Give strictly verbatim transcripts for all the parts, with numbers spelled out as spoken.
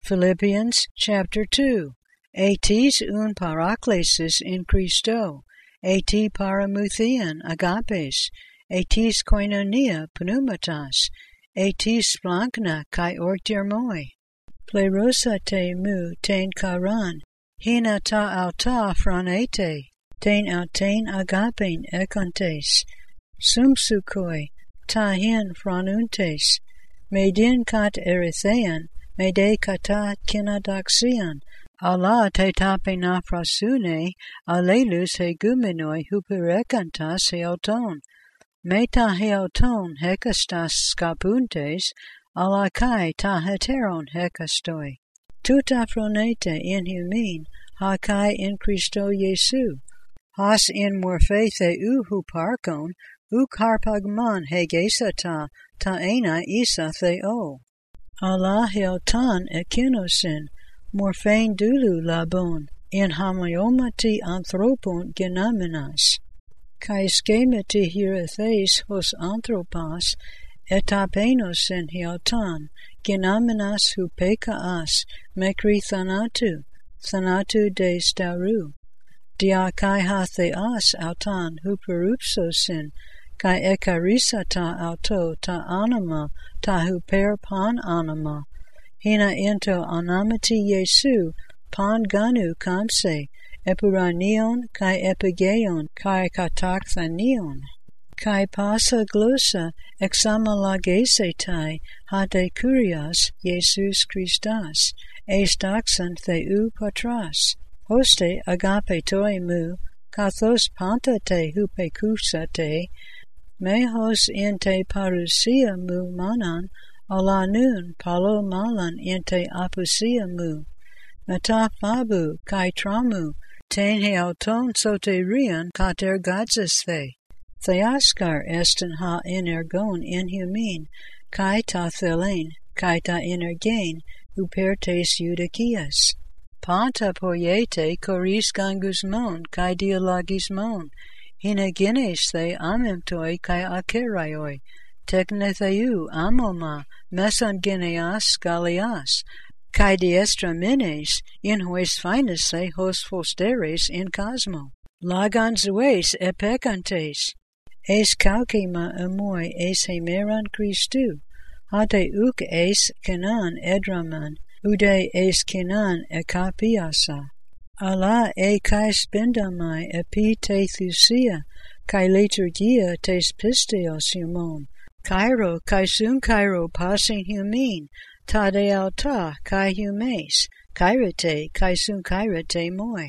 Philippians chapter two. Etis un paraklesis in Christo, eti paramuthian agapes, etis koinonia pneumatas, etis splankna kai ortirmoi. Plerosa te mu ten karan, hina ta alta franete, ten alten agapen ekantes, sumsukoi, ta hin franuntes, medin kat erythean, mede kata kinadaxian, Allah te tape nafrasune, alelus hegumenoi huperekantas heoton, meta heoton hekastas scapuntes, Allah kai ta heteron hekastoi. Tuta fronete in humin, ha kai in Christo Jesu, has in morphethe u huparkon, uk harpagman hegesata, ta ena isa theo. Allah heotan ekinosin, morphein dulu labon, in homoiomati anthropon genaminas, kai skemeti hierethes hos anthropas, etapenosin heotan, genaminas hupekaas, mekri thanatu, thanatu de staru, dia kai ha theas autan huperupsosin, kai ekarisata auto ta anima, ta huper pan anima, hina into anamati Jesu, pan ganu kamse, epuranion kai epigeon kai katarthanion, kai pasa glosa examalagesetai hade kurias Jesus Christas, estaxan theu patras, hoste agape toi mu, kathos panta te hupekusate, mehos in te parousia mu manan, ala nun palo malan in te apusia mu, meta fabu kai tramu, ten heauton soterian kater gadzes the, theaskar estin ha energon in humin, kai ta thelen, kai ta energain, upertes eudokias. Panta poiete coris gangusmon, kai dialogismon, hina genes the amemtoi kai akeraioi, teknetheu amoma, mesan geneas galias, kai diestra menes, in hoes finus the hos fosteres in cosmo. Lagans ues epecantes, es calcema amoi es hemeran Christu, hate uk es kenan edraman, ude es kenan ekapiasa. Allah e kai spendamai epi te thusia, kai liturgia tes pisteos humon, Cairo kai sun Cairo passing humin, ta de alta kai humes, kairete kai sun kairete moi.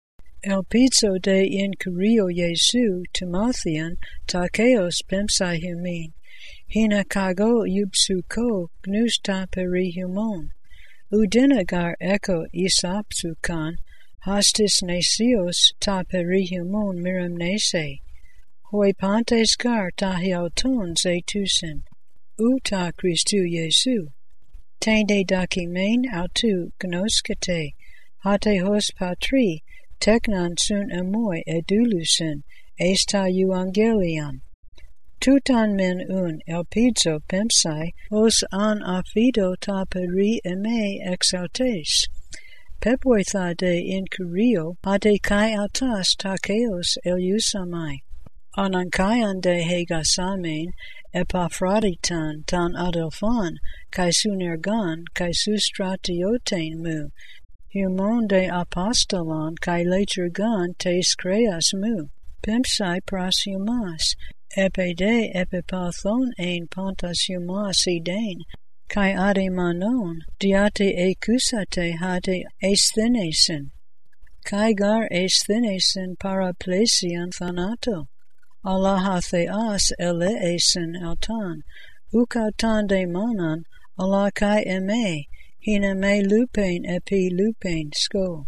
El pizzo de in Curio Jesu Timothean takeos pemsa humin, hina kago yubsuko gnus ta peri humon, udinagar echo isapsukan, hastis nesios ta peri humon miram nese, hoi pantes gar ta heauton zetusin, u ta Christu Jesu. Tende dakimen autu gnoskete, hate hos patri, teknan sun amoi edulusin, esta euangelion. Tutan men un elpidzo pemsai, hos an afido ta peri eme exaltes. Pepoitha de in curio, hade kai autas takeos eliusamai. Anankaian de hegasamen, epaphroditan tan adelphon, kai sunergon, kai sustratioten mu, humon de apostolon, kai leturgon tes creas mu, pempsai pras humas, epe de epipathon ein pontas humas iden, kai ade manon, diate ecusate hade esthenesin, kai gar esthenesin paraplesian thanato, Allah theas eleesin altan, ukautan de manan, Allah kai eme, hina me lupen epi lupen sko.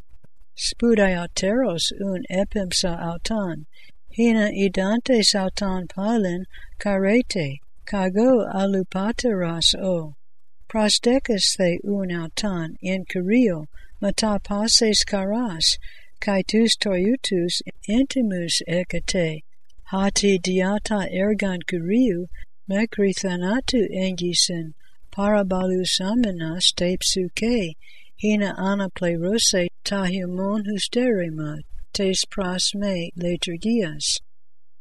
Spudaiateros un epimsa altan, hina idantes altan palin karete, kago alupateras o. Prostekes the un altan in Curio, mata pases karas, kai tus toiutus intimus ekate, hati diata ergan Curiu, mekri thanatu engisin, parabalus aminas te psuke, hina anaplerose tahumon hysterimat, tes pras me liturgias.